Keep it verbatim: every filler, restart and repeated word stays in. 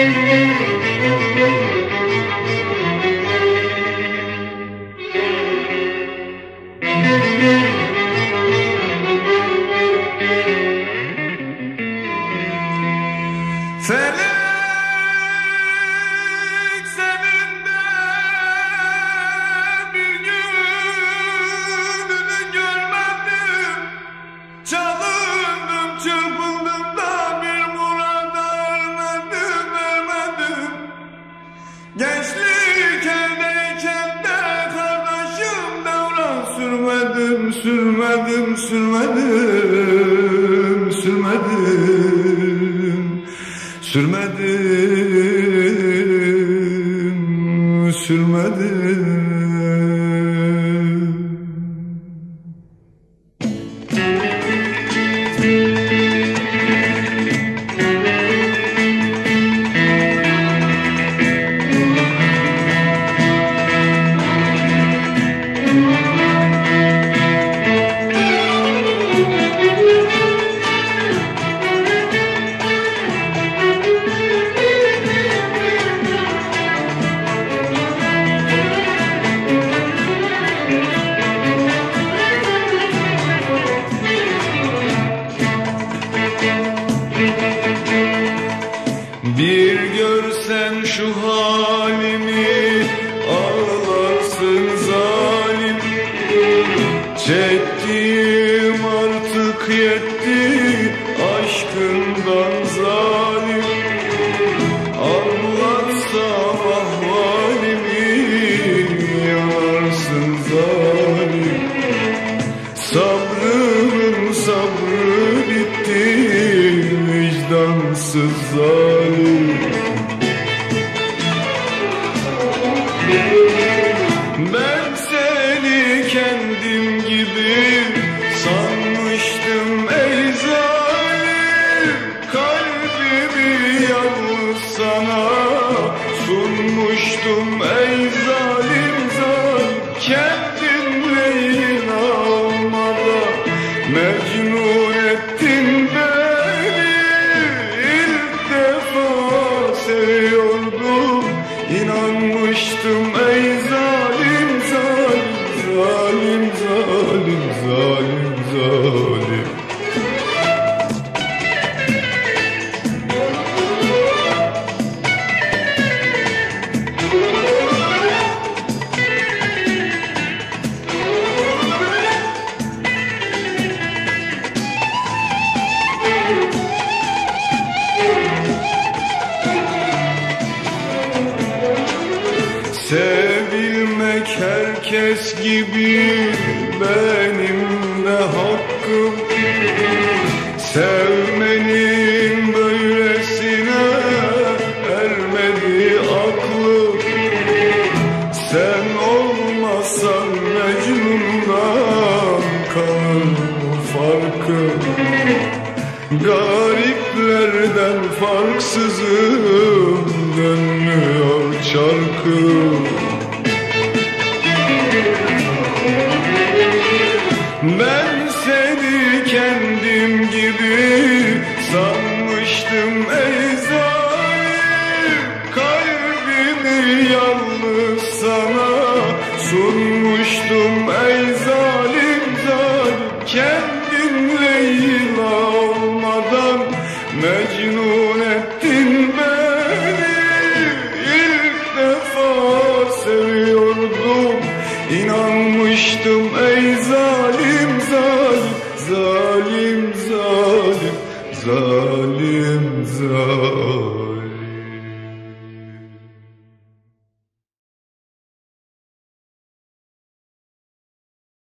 Sürmedim, sürmedim, sürmedim, sürmedim, sürmedim. Bir görsen şu halimi ağlarsın zalim. Çektiğim artık yetti aşkından zalim. Anlatsam ahvalimi yanarsın zalim. Sabrımın sabrı bitti vicdansız zalim. Ben seni kendim gibi sanmıştım ey zalim. Kalbimi yalnız sana sunmuştum ey zalim zalim. Kendinle inanmadan mecnun ettin beni. İlk defa seviyordum, inanmıştım ey zalim zalim. Zalim zalim zalim zalim. Sevilmek herkes gibi benim de hakkım. Sevmenin böylesine ermedi aklım. Sen olmasan Mecnun'dan kalır mı farkım? Gariplerden farksızım, dönmüyor çarkım. Ben seni kendim gibi sanmıştım ey zalim. Kalbimi yalnız sana sunmuştum ey zalim zalim. Kendinle yıla olmadan mecnun ettin beni. İlk defa seviyordum, inanmıştım ey zalim zalim. Zalim zalim zalim zalim.